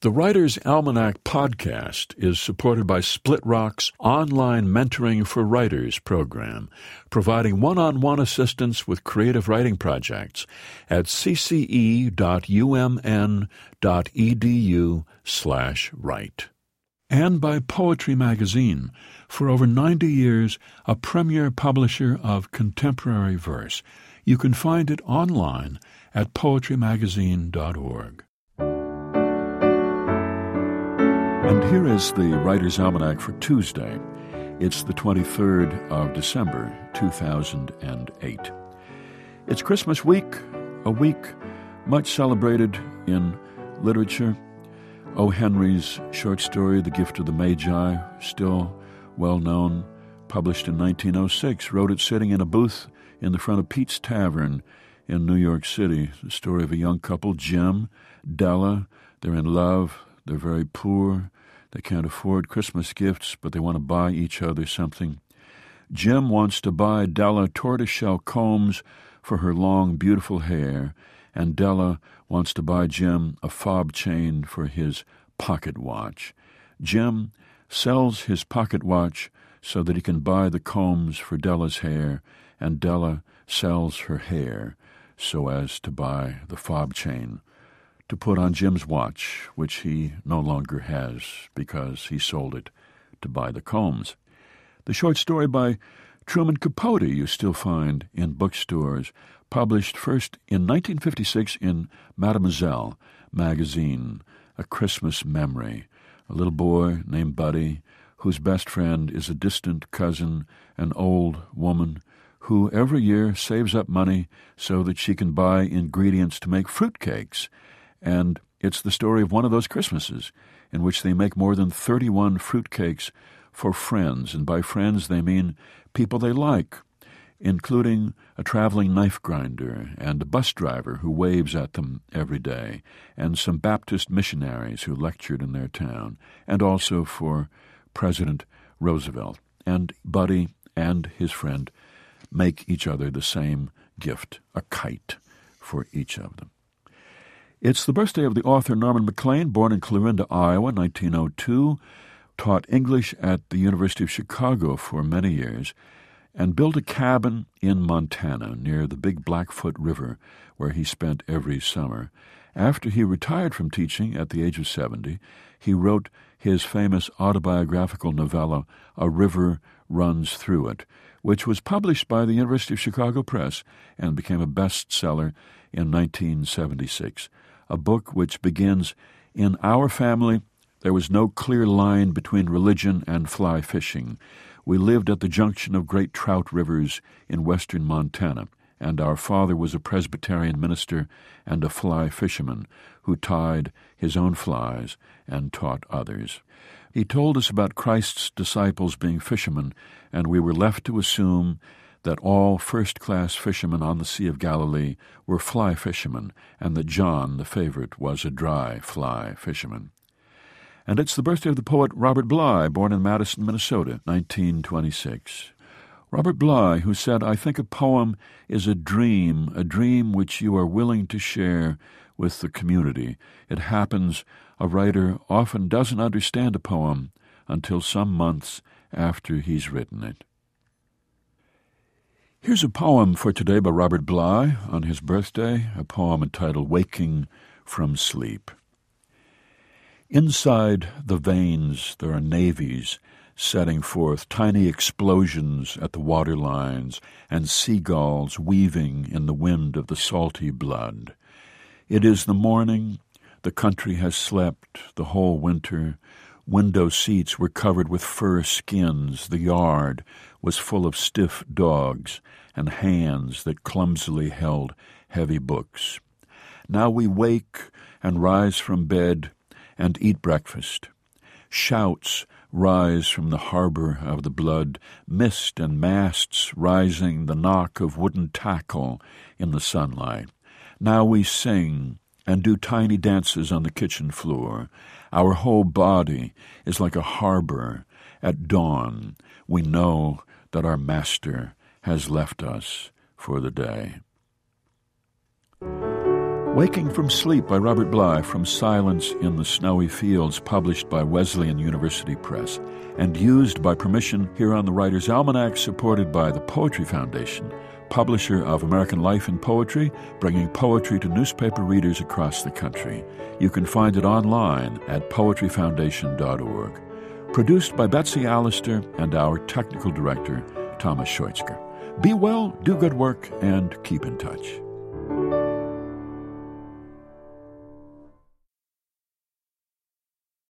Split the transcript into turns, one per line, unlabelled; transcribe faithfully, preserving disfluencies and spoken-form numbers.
The Writer's Almanac podcast is supported by Split Rock's online Mentoring for Writers program, providing one-on-one assistance with creative writing projects at cce.umn.edu slash write. And by Poetry Magazine, for over ninety years, a premier publisher of contemporary verse. You can find it online at poetry magazine dot org. And here is the Writer's Almanac for Tuesday. It's the twenty-third of December, two thousand eight. It's Christmas week, a week much celebrated in literature. O. Henry's short story, The Gift of the Magi, still well known, published in nineteen oh six, wrote it sitting in a booth in the front of Pete's Tavern in New York City. The story of a young couple, Jim, Della. They're in love. They're very poor. They can't afford Christmas gifts, but they want to buy each other something. Jim wants to buy Della tortoiseshell combs for her long, beautiful hair, and Della wants to buy Jim a fob chain for his pocket watch. Jim sells his pocket watch so that he can buy the combs for Della's hair, and Della sells her hair so as to buy the fob chain to put on Jim's watch, which he no longer has because he sold it to buy the combs. The short story by Truman Capote you still find in bookstores, published first in nineteen fifty-six in Mademoiselle magazine, A Christmas Memory. A little boy named Buddy, whose best friend is a distant cousin, an old woman, who every year saves up money so that she can buy ingredients to make fruitcakes. And it's the story of one of those Christmases in which they make more than thirty-one fruitcakes for friends, and by friends they mean people they like, including a traveling knife grinder and a bus driver who waves at them every day, and some Baptist missionaries who lectured in their town, and also for President Roosevelt. And Buddy and his friend make each other the same gift, a kite, for each of them. It's the birthday of the author Norman Maclean, born in Clarinda, Iowa, nineteen oh two, taught English at the University of Chicago for many years, and built a cabin in Montana near the Big Blackfoot River, where he spent every summer. After he retired from teaching at the age of seventy, he wrote his famous autobiographical novella, A River Runs Through It, which was published by the University of Chicago Press and became a bestseller in nineteen seventy-six. A book which begins, "In our family, there was no clear line between religion and fly fishing. We lived at the junction of great trout rivers in western Montana, and our father was a Presbyterian minister and a fly fisherman who tied his own flies and taught others. He told us about Christ's disciples being fishermen, and we were left to assume that all first-class fishermen on the Sea of Galilee were fly fishermen, and that John, the favorite, was a dry fly fisherman." And it's the birthday of the poet Robert Bly, born in Madison, Minnesota, nineteen twenty-six. Robert Bly, who said, "I think a poem is a dream, a dream which you are willing to share with the community. It happens a writer often doesn't understand a poem until some months after he's written it." Here's a poem for today by Robert Bly on his birthday, a poem entitled Waking from Sleep. Inside the veins there are navies setting forth tiny explosions at the water lines and seagulls weaving in the wind of the salty blood. It is the morning, the country has slept the whole winter, window seats were covered with fur skins, the yard was full of stiff dogs and hands that clumsily held heavy books. Now we wake and rise from bed and eat breakfast. Shouts rise from the harbor of the blood, mist and masts rising, the knock of wooden tackle in the sunlight. Now we sing and do tiny dances on the kitchen floor. Our whole body is like a harbor. At dawn, we know that our master has left us for the day. Waking from Sleep by Robert Bly from Silence in the Snowy Fields, published by Wesleyan University Press, and used by permission here on the Writer's Almanac, supported by the Poetry Foundation, publisher of American Life in Poetry, bringing poetry to newspaper readers across the country. You can find it online at poetry foundation dot org. Produced by Betsy Allister and our technical director, Thomas Scheutzker. Be well, do good work, and keep in touch.